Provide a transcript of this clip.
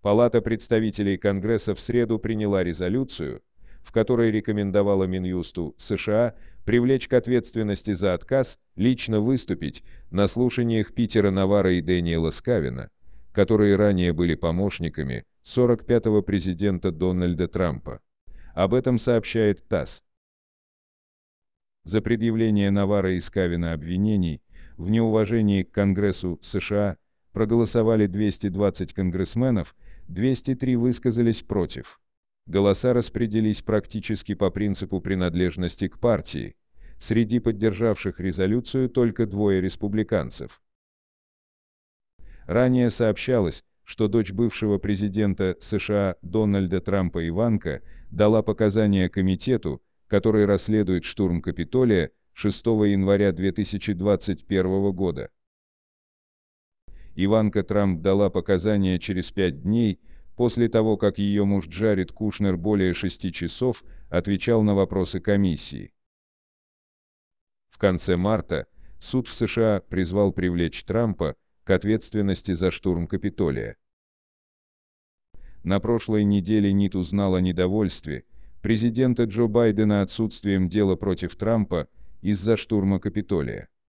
Палата представителей Конгресса в среду приняла резолюцию, в которой рекомендовала Минюсту США привлечь к ответственности за отказ лично выступить на слушаниях Питера Наварро и Дэниела Скавина, которые ранее были помощниками 45-го президента Дональда Трампа. Об этом сообщает ТАСС. За предъявление Наварро и Скавина обвинений в неуважении к Конгрессу США проголосовали 220 конгрессменов, 203 высказались против. Голоса распределились практически по принципу принадлежности к партии. Среди поддержавших резолюцию только 2 республиканцев. Ранее сообщалось, что дочь бывшего президента США Дональда Трампа Иванка дала показания комитету, который расследует штурм Капитолия 6 января 2021 года. Иванка Трамп дала показания через 5 дней, после того, как ее муж Джаред Кушнер более 6 часов отвечал на вопросы комиссии. В конце марта суд в США призвал привлечь Трампа к ответственности за штурм Капитолия. На прошлой неделе НИТ узнал о недовольстве президента Джо Байдена отсутствием дела против Трампа из-за штурма Капитолия.